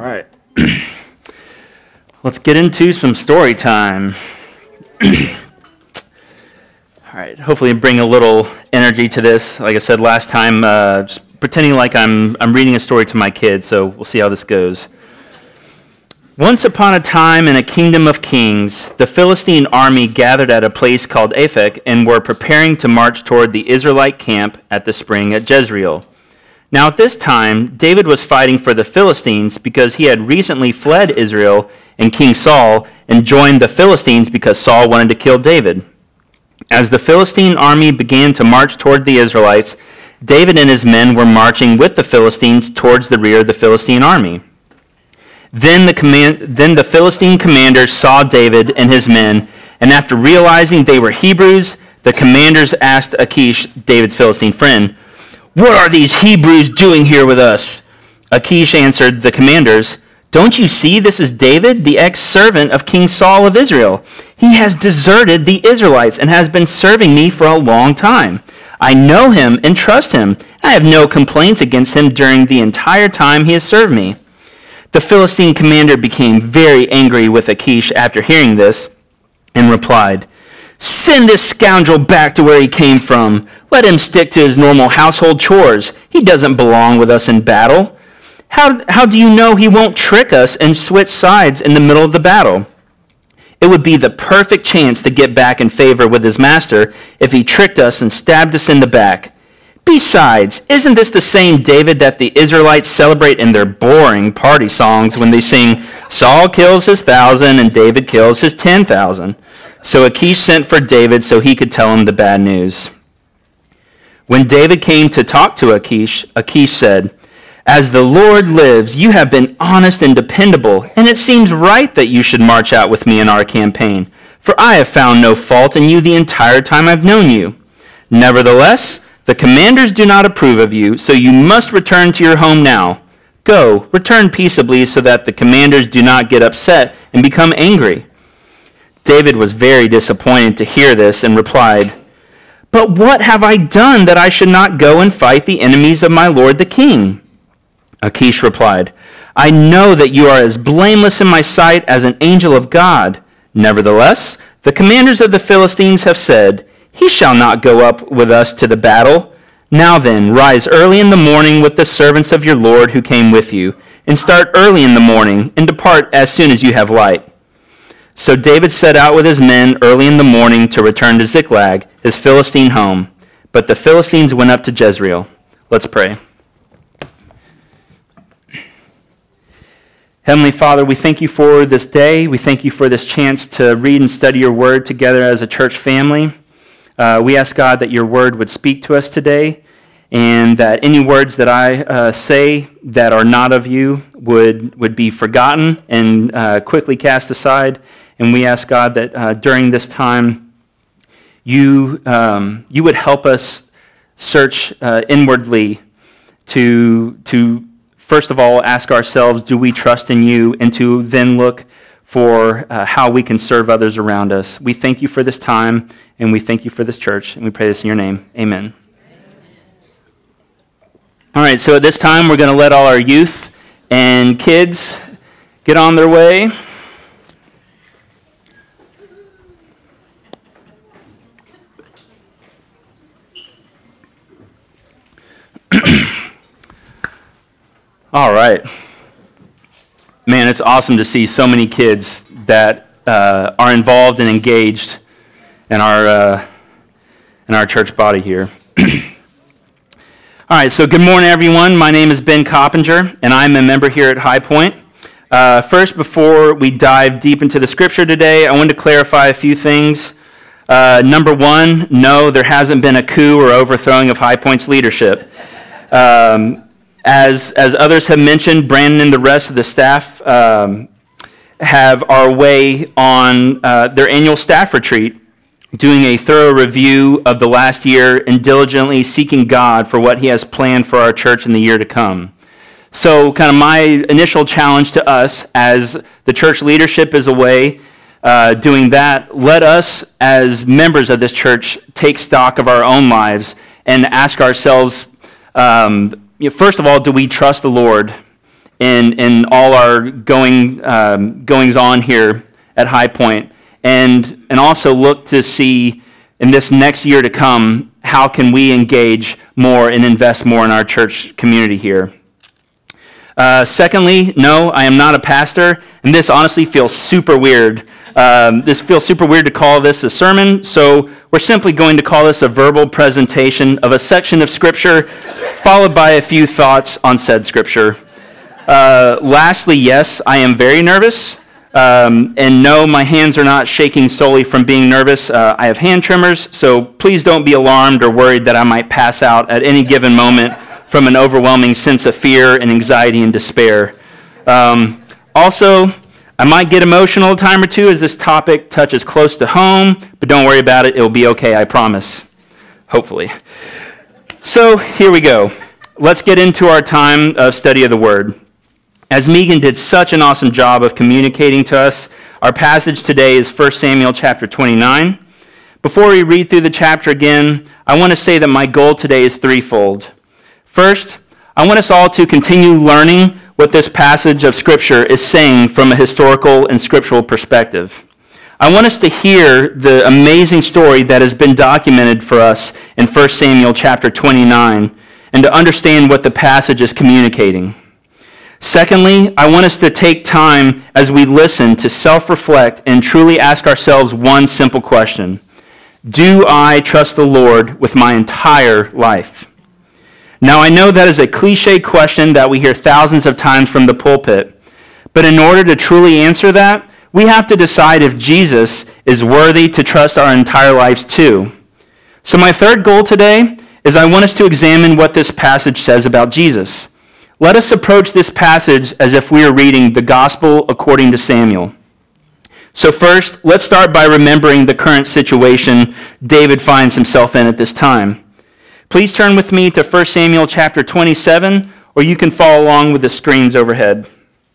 right. Let's get into some story time. All right. Hopefully bring a little energy to this. Like I said last time, just pretending like I'm reading a story to my kids, so we'll see how this goes. Once upon a time in a kingdom of kings, the Philistine army gathered at a place called Aphek and were preparing to march toward the Israelite camp at the spring at Jezreel. Now at this time, David was fighting for the Philistines because he had recently fled Israel and King Saul and joined the Philistines because Saul wanted to kill David. As the Philistine army began to march toward the Israelites, David and his men were marching with the Philistines towards the rear of the Philistine army. Then the Philistine commanders saw David and his men, and after realizing they were Hebrews, the commanders asked Achish, David's Philistine friend, "What are these Hebrews doing here with us?" Achish answered the commanders, "Don't you see this is David, the ex-servant of King Saul of Israel? He has deserted the Israelites and has been serving me for a long time. I know him and trust him. I have no complaints against him during the entire time he has served me." The Philistine commander became very angry with Achish after hearing this and replied, "Send this scoundrel back to where he came from. Let him stick to his normal household chores. He doesn't belong with us in battle. How do you know he won't trick us and switch sides in the middle of the battle? It would be the perfect chance to get back in favor with his master if he tricked us and stabbed us in the back. Besides, isn't this the same David that the Israelites celebrate in their boring party songs when they sing, 'Saul kills his 1,000 and David kills his 10,000'? So Achish sent for David so he could tell him the bad news. When David came to talk to Achish, Achish said, "As the Lord lives, you have been honest and dependable, and it seems right that you should march out with me in our campaign, for I have found no fault in you the entire time I've known you. Nevertheless, the commanders do not approve of you, so you must return to your home now. Go, return peaceably so that the commanders do not get upset and become angry." David was very disappointed to hear this and replied, "But what have I done that I should not go and fight the enemies of my lord the king?" Achish replied, "I know that you are as blameless in my sight as an angel of God. Nevertheless, the commanders of the Philistines have said, 'He shall not go up with us to the battle.' Now then, rise early in the morning with the servants of your Lord who came with you, and start early in the morning, and depart as soon as you have light." So David set out with his men early in the morning to return to Ziklag, his Philistine home. But the Philistines went up to Jezreel. Let's pray. Heavenly Father, we thank you for this day. We thank you for this chance to read and study your word together as a church family. We ask, God, that your word would speak to us today, and that any words that I say that are not of you would be forgotten and quickly cast aside. And we ask, God, that during this time, you would help us search inwardly to first of all ask ourselves, do we trust in you? And to then look for how we can serve others around us. We thank you for this time, and we thank you for this church, and we pray this in your name. Amen. All right, so at this time, we're going to let all our youth and kids get on their way. All right. Man, it's awesome to see so many kids that are involved and engaged in our church body here. All right, so good morning, everyone. My name is Ben Coppinger, and I'm a member here at High Point. First, before we dive deep into the scripture today, I wanted to clarify a few things. Number one, no, there hasn't been a coup or overthrowing of High Point's leadership. As others have mentioned, Brandon and the rest of the staff have our way on their annual staff retreat, doing a thorough review of the last year and diligently seeking God for what he has planned for our church in the year to come. So kind of my initial challenge to us as the church leadership is away doing that, let us as members of this church take stock of our own lives and ask ourselves, first of all, do we trust the Lord in all our goings on here at High Point, and also look to see in this next year to come, how can we engage more and invest more in our church community here. Secondly, no, I am not a pastor, and this honestly feels super weird. This feels super weird to call this a sermon, so we're simply going to call this a verbal presentation of a section of Scripture, followed by a few thoughts on said Scripture. Lastly, yes, I am very nervous. And no, my hands are not shaking solely from being nervous. I have hand tremors, so please don't be alarmed or worried that I might pass out at any given moment from an overwhelming sense of fear and anxiety and despair. Also, I might get emotional a time or two as this topic touches close to home, but don't worry about it. It'll be okay, I promise. Hopefully. So here we go. Let's get into our time of study of the Word. As Megan did such an awesome job of communicating to us, our passage today is 1 Samuel chapter 29. Before we read through the chapter again, I want to say that my goal today is threefold. First, I want us all to continue learning what this passage of Scripture is saying from a historical and scriptural perspective. I want us to hear the amazing story that has been documented for us in 1 Samuel chapter 29 and to understand what the passage is communicating. Secondly, I want us to take time as we listen to self-reflect and truly ask ourselves one simple question. Do I trust the Lord with my entire life? Now, I know that is a cliche question that we hear thousands of times from the pulpit, but in order to truly answer that, we have to decide if Jesus is worthy to trust our entire lives too. So my third goal today is I want us to examine what this passage says about Jesus. Let us approach this passage as if we are reading the Gospel according to Samuel. So first, let's start by remembering the current situation David finds himself in at this time. Please turn with me to 1 Samuel chapter 27, or you can follow along with the screens overhead.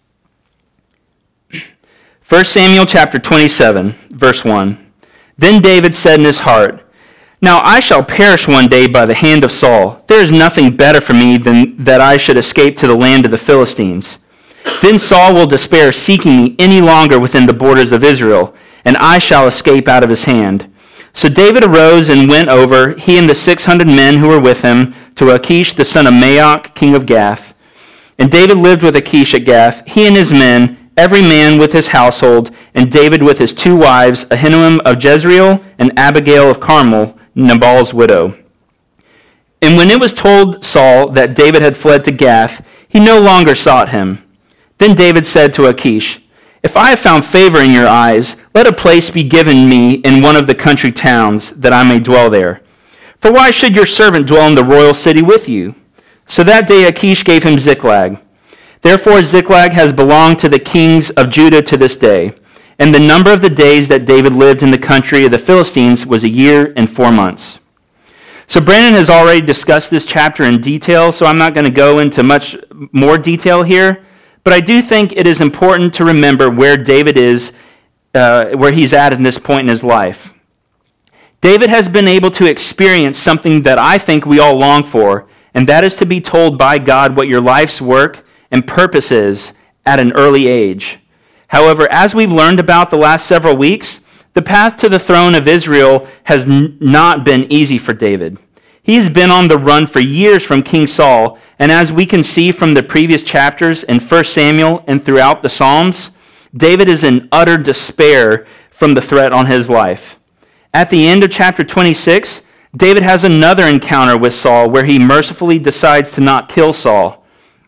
1 Samuel chapter 27, verse 1. Then David said in his heart, "Now I shall perish one day by the hand of Saul. There is nothing better for me than that I should escape to the land of the Philistines. Then Saul will despair seeking me any longer within the borders of Israel, and I shall escape out of his hand." So David arose and went over, he and the 600 men who were with him, to Achish the son of Maoch, king of Gath. And David lived with Achish at Gath, he and his men, every man with his household, and David with his two wives, Ahinoam of Jezreel and Abigail of Carmel, Nabal's widow. And when it was told Saul that David had fled to Gath, he no longer sought him. Then David said to Achish, "If I have found favor in your eyes, let a place be given me in one of the country towns, that I may dwell there. For why should your servant dwell in the royal city with you?" So that day Achish gave him Ziklag. Therefore Ziklag has belonged to the kings of Judah to this day. And the number of the days that David lived in the country of the Philistines was 1 year and 4 months. So Brandon has already discussed this chapter in detail, so I'm not going to go into much more detail here. But I do think it is important to remember where David is, where he's at in this point in his life. David has been able to experience something that I think we all long for, and that is to be told by God what your life's work and purpose is at an early age. However, as we've learned about the last several weeks, the path to the throne of Israel has not been easy for David. He's been on the run for years from King Saul, and as we can see from the previous chapters in 1 Samuel and throughout the Psalms, David is in utter despair from the threat on his life. At the end of chapter 26, David has another encounter with Saul where he mercifully decides to not kill Saul.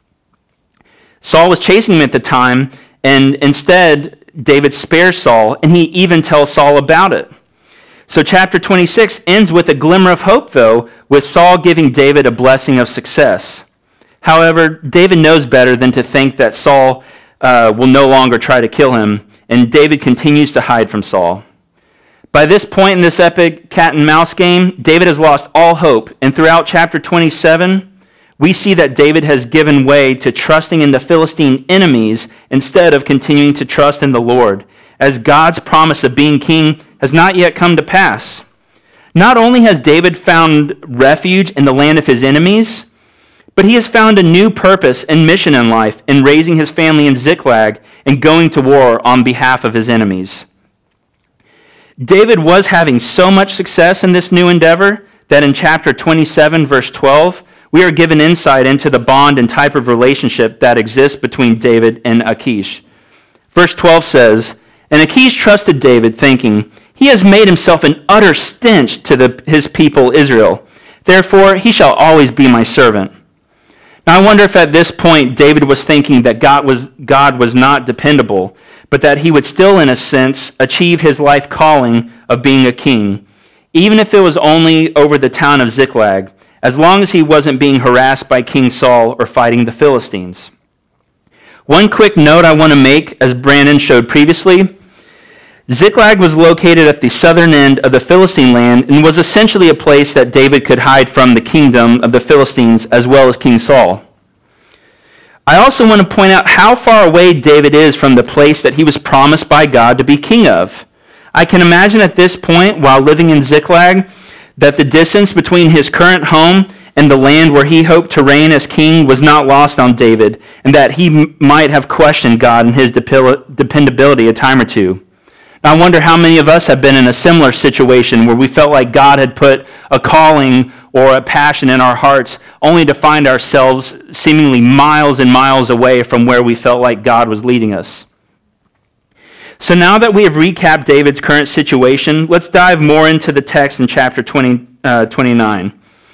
Saul was chasing him at the time, and instead, David spares Saul, and he even tells Saul about it. So chapter 26 ends with a glimmer of hope, though, with Saul giving David a blessing of success. However, David knows better than to think that Saul will no longer try to kill him, and David continues to hide from Saul. By this point in this epic cat and mouse game, David has lost all hope, and throughout chapter 27, we see that David has given way to trusting in the Philistine enemies instead of continuing to trust in the Lord, as God's promise of being king has not yet come to pass. Not only has David found refuge in the land of his enemies, But he has found a new purpose and mission in life in raising his family in Ziklag and going to war on behalf of his enemies. David was having so much success in this new endeavor that in chapter 27, verse 12, we are given insight into the bond and type of relationship that exists between David and Achish. Verse 12 says, "And Achish trusted David, thinking, 'He has made himself an utter stench to his people Israel. Therefore, he shall always be my servant.'" Now, I wonder if at this point David was thinking that God was not dependable, but that he would still, in a sense, achieve his life calling of being a king, even if it was only over the town of Ziklag, as long as he wasn't being harassed by King Saul or fighting the Philistines. One quick note I want to make, as Brandon showed previously, Ziklag was located at the southern end of the Philistine land and was essentially a place that David could hide from the kingdom of the Philistines as well as King Saul. I also want to point out how far away David is from the place that he was promised by God to be king of. I can imagine at this point, while living in Ziklag, that the distance between his current home and the land where he hoped to reign as king was not lost on David, and that he might have questioned God and his dependability a time or two. Now, I wonder how many of us have been in a similar situation where we felt like God had put a calling or a passion in our hearts, only to find ourselves seemingly miles and miles away from where we felt like God was leading us. So now that we have recapped David's current situation, let's dive more into the text in chapter 29.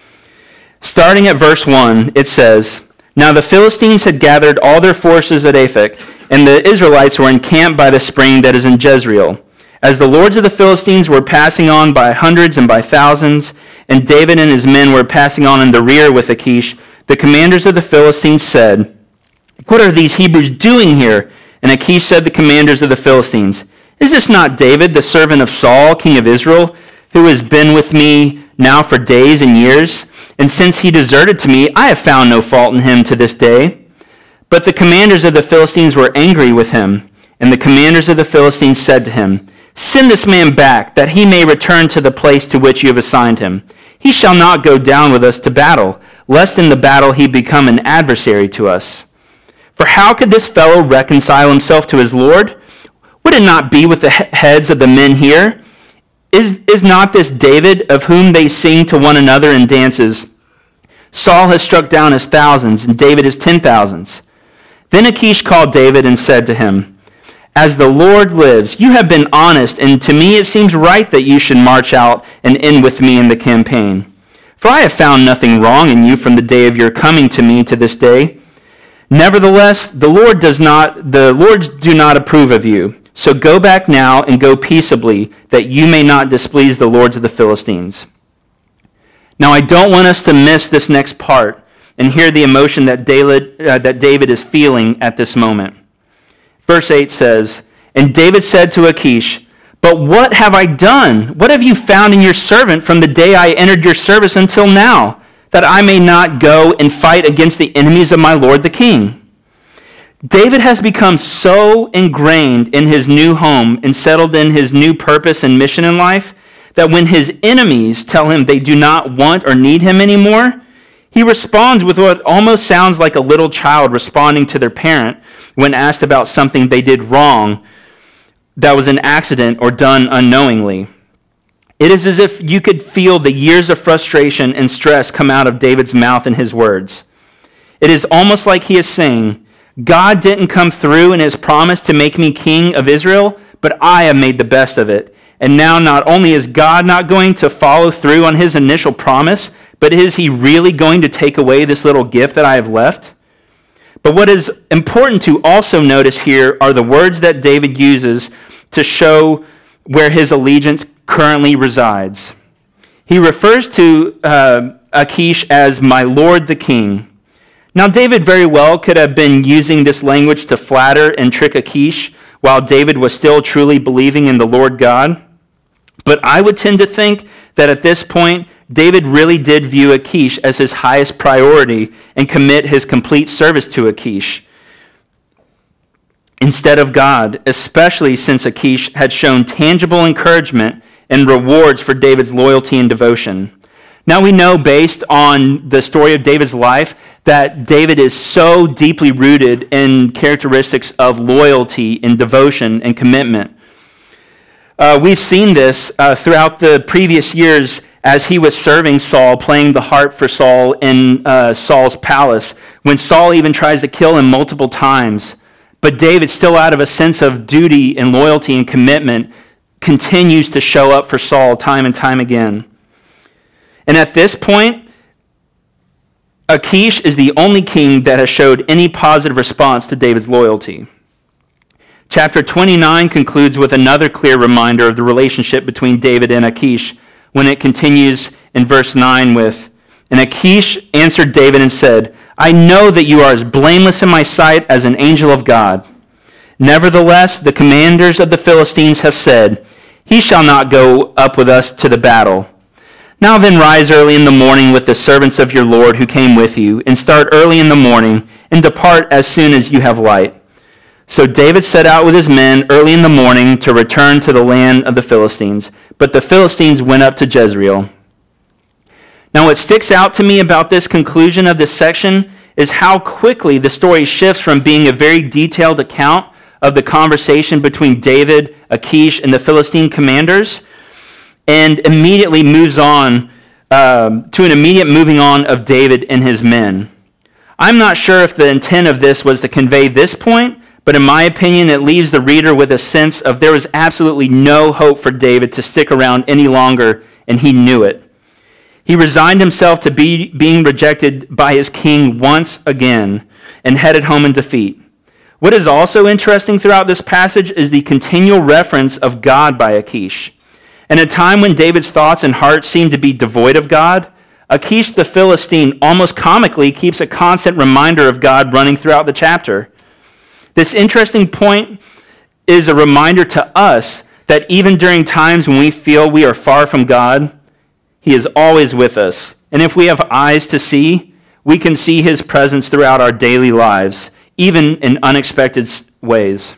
Starting at verse 1, it says, "Now the Philistines had gathered all their forces at Aphek, and the Israelites were encamped by the spring that is in Jezreel. As the lords of the Philistines were passing on by hundreds and by thousands, and David and his men were passing on in the rear with Achish, the commanders of the Philistines said, 'What are these Hebrews doing here?' And Achish said to the commanders of the Philistines, 'Is this not David, the servant of Saul, king of Israel, who has been with me now for days and years? And since he deserted to me, I have found no fault in him to this day.' But the commanders of the Philistines were angry with him, and the commanders of the Philistines said to him, 'Send this man back, that he may return to the place to which you have assigned him. He shall not go down with us to battle, lest in the battle he become an adversary to us. For how could this fellow reconcile himself to his Lord? Would it not be with the heads of the men here? Is not this David, of whom they sing to one another in dances? Saul has struck down his thousands, and David his 10,000s. Then Achish called David and said to him, 'As the Lord lives, you have been honest, and to me it seems right that you should march out and end with me in the campaign. For I have found nothing wrong in you from the day of your coming to me to this day. Nevertheless, the Lords do not approve of you. So go back now and go peaceably, that you may not displease the lords of the Philistines.'" Now, I don't want us to miss this next part and hear the emotion that David is feeling at this moment. Verse 8 says, "And David said to Achish, 'But what have I done? What have you found in your servant from the day I entered your service until now, that I may not go and fight against the enemies of my lord the king?'" David has become so ingrained in his new home and settled in his new purpose and mission in life that when his enemies tell him they do not want or need him anymore, he responds with what almost sounds like a little child responding to their parent when asked about something they did wrong that was an accident or done unknowingly. It is as if you could feel the years of frustration and stress come out of David's mouth in his words. It is almost like he is saying, "God didn't come through in his promise to make me king of Israel, but I have made the best of it. And now not only is God not going to follow through on his initial promise, but is he really going to take away this little gift that I have left?" But what is important to also notice here are the words that David uses to show where his allegiance currently resides. He refers to Achish as "my lord the king." Now, David very well could have been using this language to flatter and trick Achish while David was still truly believing in the Lord God. But I would tend to think that at this point, David really did view Achish as his highest priority and commit his complete service to Achish instead of God, especially since Achish had shown tangible encouragement and rewards for David's loyalty and devotion. Now we know, based on the story of David's life, that David is so deeply rooted in characteristics of loyalty and devotion and commitment. We've seen this throughout the previous years as he was serving Saul, playing the harp for Saul in Saul's palace, when Saul even tries to kill him multiple times. But David, still out of a sense of duty and loyalty and commitment, continues to show up for Saul time and time again. And at this point, Achish is the only king that has showed any positive response to David's loyalty. Chapter 29 concludes with another clear reminder of the relationship between David and Achish, when it continues in verse 9 with, "And Achish answered David and said, I know that you are as blameless in my sight as an angel of God. Nevertheless, the commanders of the Philistines have said, He shall not go up with us to the battle. Now then rise early in the morning with the servants of your Lord who came with you, and start early in the morning, and depart as soon as you have light." So David set out with his men early in the morning to return to the land of the Philistines. But the Philistines went up to Jezreel. Now what sticks out to me about this conclusion of this section is how quickly the story shifts from being a very detailed account of the conversation between David, Achish, and the Philistine commanders, and immediately moves on to an immediate moving on of David and his men. I'm not sure if the intent of this was to convey this point, but in my opinion, it leaves the reader with a sense of there was absolutely no hope for David to stick around any longer, and he knew it. He resigned himself to being rejected by his king once again and headed home in defeat. What is also interesting throughout this passage is the continual reference of God by Achish. In a time when David's thoughts and heart seem to be devoid of God, Achish the Philistine almost comically keeps a constant reminder of God running throughout the chapter. This interesting point is a reminder to us that even during times when we feel we are far from God, He is always with us. And if we have eyes to see, we can see His presence throughout our daily lives, even in unexpected ways.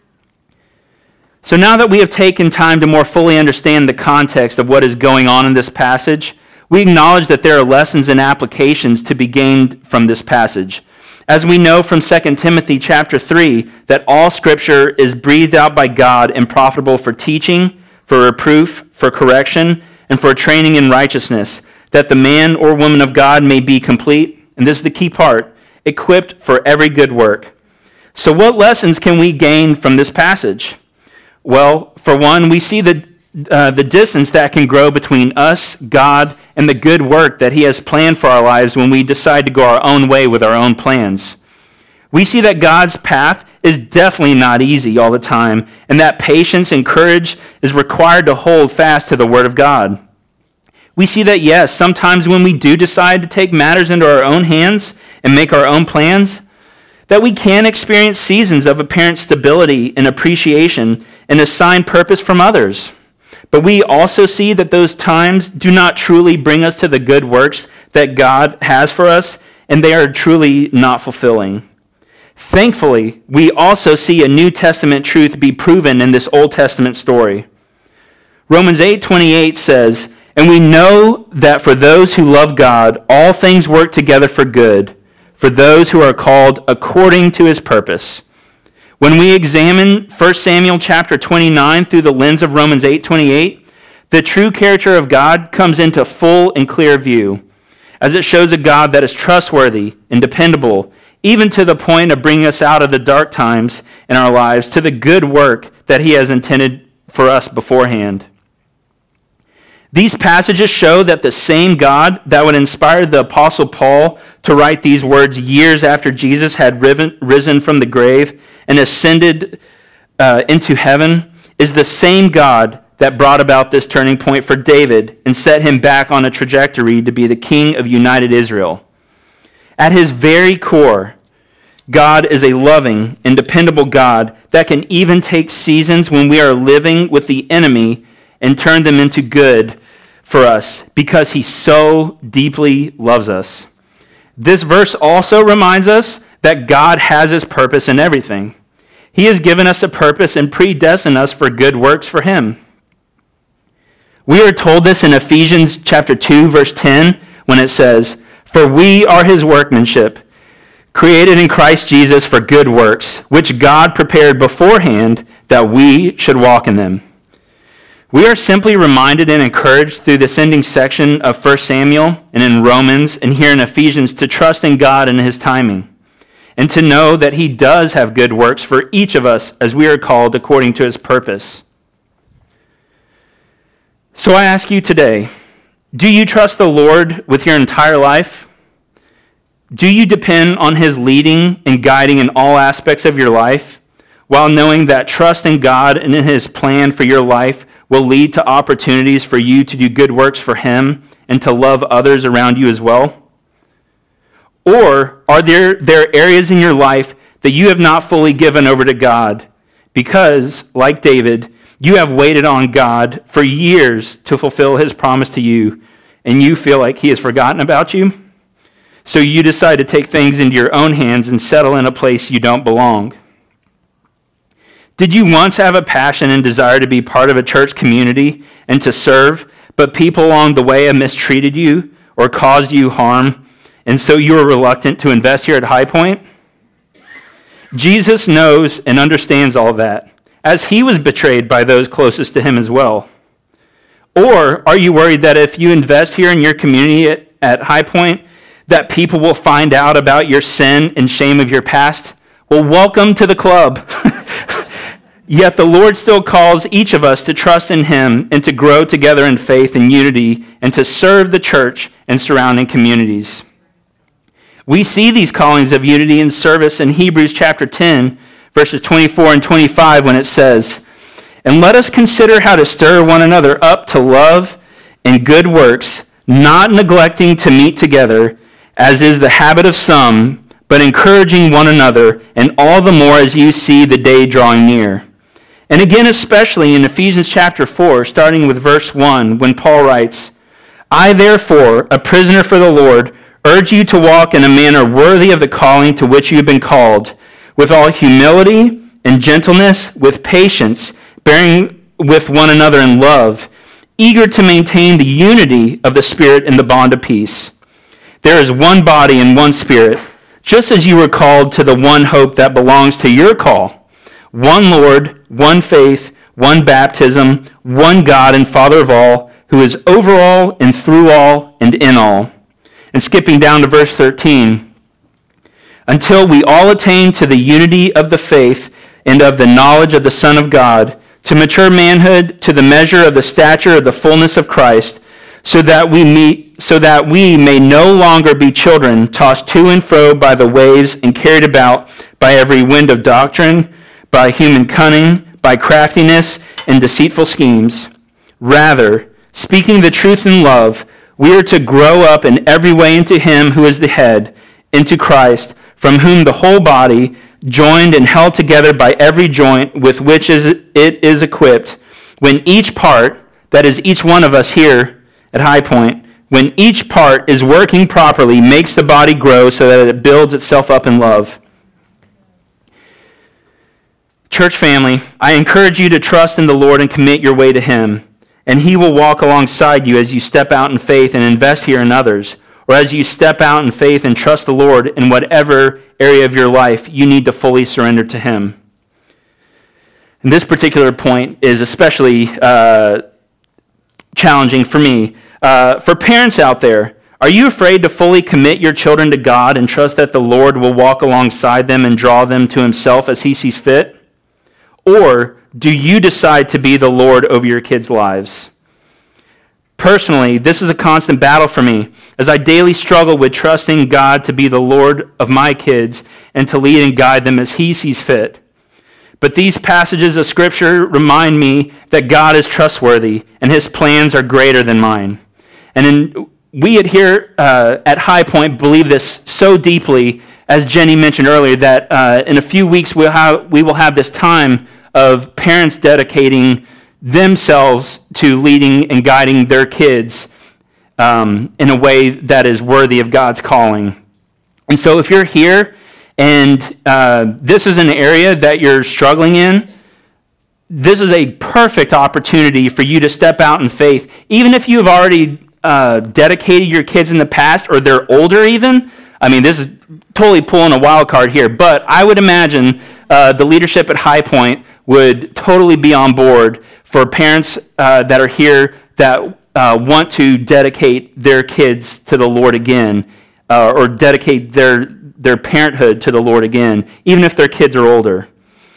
So now that we have taken time to more fully understand the context of what is going on in this passage, we acknowledge that there are lessons and applications to be gained from this passage. As we know from 2 Timothy chapter 3, that all Scripture is breathed out by God and profitable for teaching, for reproof, for correction, and for training in righteousness, that the man or woman of God may be complete, and this is the key part, equipped for every good work. So what lessons can we gain from this passage? Well, for one, we see the distance that can grow between us, God, and the good work that He has planned for our lives when we decide to go our own way with our own plans. We see that God's path is definitely not easy all the time, and that patience and courage is required to hold fast to the Word of God. We see that, yes, sometimes when we do decide to take matters into our own hands and make our own plans, that we can experience seasons of apparent stability and appreciation and assign purpose from others. But we also see that those times do not truly bring us to the good works that God has for us, and they are truly not fulfilling. Thankfully, we also see a New Testament truth be proven in this Old Testament story. Romans 8:28 says, "And we know that for those who love God, all things work together for good, for those who are called according to His purpose." When we examine 1 Samuel chapter 29 through the lens of Romans 8:28, the true character of God comes into full and clear view, as it shows a God that is trustworthy and dependable, even to the point of bringing us out of the dark times in our lives to the good work that He has intended for us beforehand. These passages show that the same God that would inspire the Apostle Paul to write these words years after Jesus had risen from the grave and ascended into heaven is the same God that brought about this turning point for David and set him back on a trajectory to be the king of united Israel. At His very core, God is a loving and dependable God that can even take seasons when we are living with the enemy and turn them into good for us because He so deeply loves us. This verse also reminds us that God has His purpose in everything. He has given us a purpose and predestined us for good works for Him. We are told this in Ephesians chapter 2, verse 10, when it says, "For we are his workmanship, created in Christ Jesus for good works, which God prepared beforehand that we should walk in them." We are simply reminded and encouraged through this ending section of 1 Samuel and in Romans and here in Ephesians to trust in God and his timing, and to know that he does have good works for each of us as we are called according to his purpose. So I ask you today, do you trust the Lord with your entire life? Do you depend on his leading and guiding in all aspects of your life, while knowing that trust in God and in his plan for your life will lead to opportunities for you to do good works for him and to love others around you as well? Or are there areas in your life that you have not fully given over to God because, like David, you have waited on God for years to fulfill his promise to you, and you feel like he has forgotten about you? So you decide to take things into your own hands and settle in a place you don't belong. Did you once have a passion and desire to be part of a church community and to serve, but people along the way have mistreated you or caused you harm, and so you were reluctant to invest here at High Point? Jesus knows and understands all that, as he was betrayed by those closest to him as well. Or are you worried that if you invest here in your community at High Point, that people will find out about your sin and shame of your past? Well, welcome to the club. Yet the Lord still calls each of us to trust in him and to grow together in faith and unity and to serve the church and surrounding communities. We see these callings of unity and service in Hebrews chapter 10, verses 24 and 25, when it says, "And let us consider how to stir one another up to love and good works, not neglecting to meet together, as is the habit of some, but encouraging one another, and all the more as you see the day drawing near." And again, especially in Ephesians chapter 4, starting with verse 1, when Paul writes, "I therefore, a prisoner for the Lord, urge you to walk in a manner worthy of the calling to which you have been called, with all humility and gentleness, with patience, bearing with one another in love, eager to maintain the unity of the Spirit in the bond of peace. There is one body and one Spirit, just as you were called to the one hope that belongs to your call. One Lord, one faith, one baptism, one God and Father of all, who is over all and through all and in all." And skipping down to verse 13, "Until we all attain to the unity of the faith and of the knowledge of the Son of God, to mature manhood, to the measure of the stature of the fullness of Christ, so that we may no longer be children, tossed to and fro by the waves and carried about by every wind of doctrine, by human cunning, by craftiness and deceitful schemes. Rather, speaking the truth in love, we are to grow up in every way into him who is the head, into Christ, from whom the whole body, joined and held together by every joint with which it is equipped, when each part," that is each one of us here at High Point, "when each part is working properly, makes the body grow so that it builds itself up in love." Church family, I encourage you to trust in the Lord and commit your way to him, and he will walk alongside you as you step out in faith and invest here in others, or as you step out in faith and trust the Lord in whatever area of your life you need to fully surrender to him. And this particular point is especially challenging for me. For parents out there, are you afraid to fully commit your children to God and trust that the Lord will walk alongside them and draw them to himself as he sees fit? Or do you decide to be the Lord over your kids' lives? Personally, this is a constant battle for me as I daily struggle with trusting God to be the Lord of my kids and to lead and guide them as he sees fit. But these passages of Scripture remind me that God is trustworthy and his plans are greater than mine. And we here at High Point believe this so deeply, as Jenny mentioned earlier, that in a few weeks we will have this time of parents dedicating themselves to leading and guiding their kids in a way that is worthy of God's calling. And so if you're here and this is an area that you're struggling in, this is a perfect opportunity for you to step out in faith. Even if you've already dedicated your kids in the past, or they're older even. I mean, this is totally pulling a wild card here, but I would imagine the leadership at High Point would totally be on board for parents that are here that want to dedicate their kids to the Lord again, or dedicate their parenthood to the Lord again, even if their kids are older.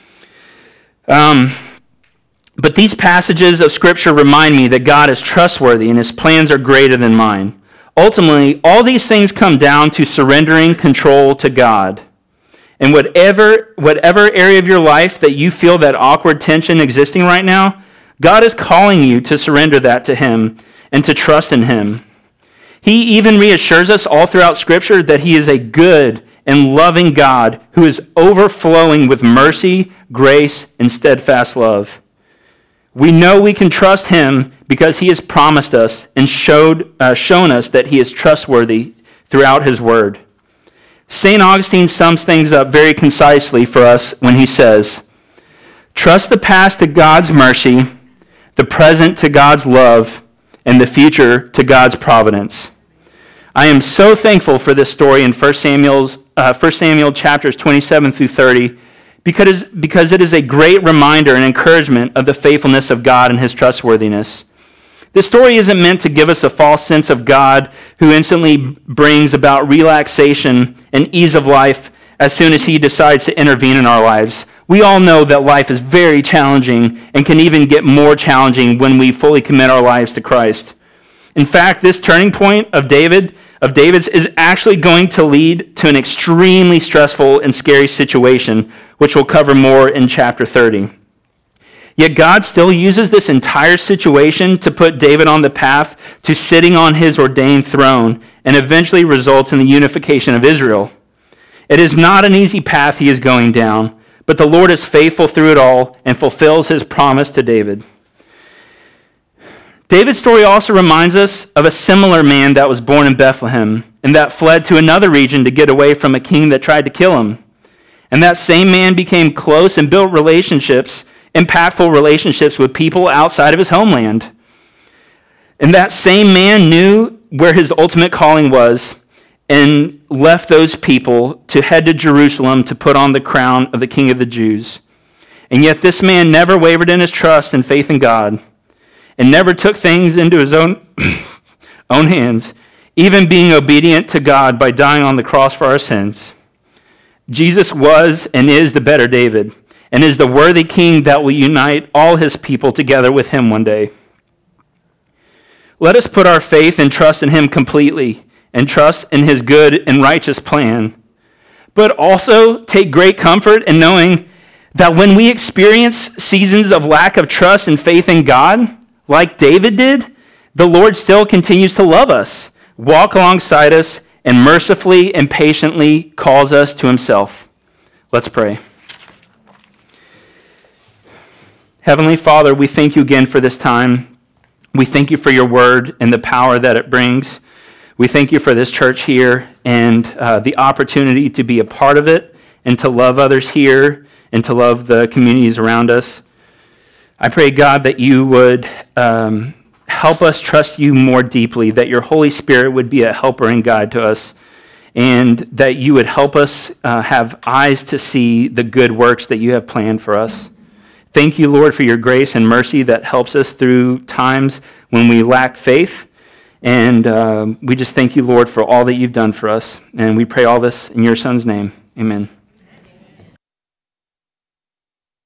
But these passages of Scripture remind me that God is trustworthy and his plans are greater than mine. Ultimately, all these things come down to surrendering control to God. And whatever area of your life that you feel that awkward tension existing right now, God is calling you to surrender that to him and to trust in him. He even reassures us all throughout Scripture that he is a good and loving God who is overflowing with mercy, grace, and steadfast love. We know we can trust him because he has promised us and shown us that he is trustworthy throughout his word. St. Augustine sums things up very concisely for us when he says, "Trust the past to God's mercy, the present to God's love, and the future to God's providence." I am so thankful for this story in 1 Samuel chapters 27 through 30, because it is a great reminder and encouragement of the faithfulness of God and his trustworthiness. This story isn't meant to give us a false sense of God who instantly brings about relaxation and ease of life as soon as he decides to intervene in our lives. We all know that life is very challenging and can even get more challenging when we fully commit our lives to Christ. In fact, this turning point of David's is actually going to lead to an extremely stressful and scary situation, which we'll cover more in chapter 30. Yet God still uses this entire situation to put David on the path to sitting on his ordained throne, and eventually results in the unification of Israel. It is not an easy path he is going down, but the Lord is faithful through it all and fulfills his promise to David. David's story also reminds us of a similar man that was born in Bethlehem and that fled to another region to get away from a king that tried to kill him. And that same man became close and built impactful relationships with people outside of his homeland. And that same man knew where his ultimate calling was and left those people to head to Jerusalem to put on the crown of the King of the Jews. And yet this man never wavered in his trust and faith in God, and never took things into his own hands, even being obedient to God by dying on the cross for our sins. Jesus was and is the better David, and is the worthy king that will unite all his people together with him one day. Let us put our faith and trust in him completely, and trust in his good and righteous plan. But also take great comfort in knowing that when we experience seasons of lack of trust and faith in God, like David did, the Lord still continues to love us, walk alongside us, and mercifully and patiently calls us to himself. Let's pray. Heavenly Father, we thank you again for this time. We thank you for your word and the power that it brings. We thank you for this church here and the opportunity to be a part of it and to love others here and to love the communities around us. I pray, God, that you would help us trust you more deeply, that your Holy Spirit would be a helper and guide to us, and that you would help us have eyes to see the good works that you have planned for us. Thank you, Lord, for your grace and mercy that helps us through times when we lack faith. And we just thank you, Lord, for all that you've done for us. And we pray all this in your Son's name. Amen.